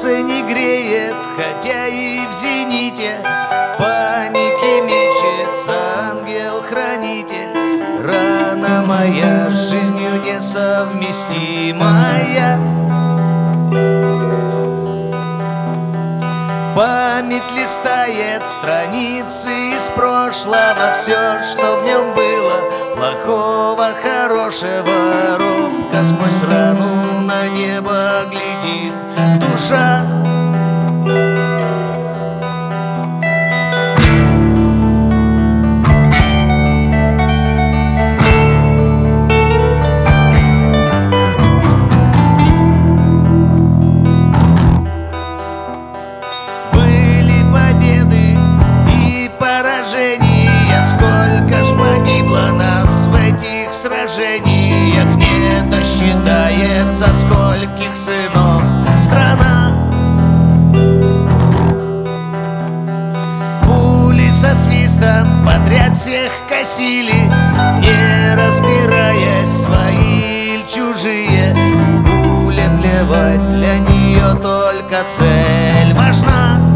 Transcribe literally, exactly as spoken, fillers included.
солнце не греет, хотя и в зените. В панике мечется ангел-хранитель. Рана моя с жизнью несовместимая. Память листает страницы из прошлого. Все, что в нем было, плохого, хорошего, робко сквозь рану на небо глядит душа. Сколько ж погибло нас в этих сражениях, не досчитается, скольких сынов страна. Пули со свистом подряд всех косили, не разбираясь, свои или чужие. Пуля плевать, для нее только цель важна.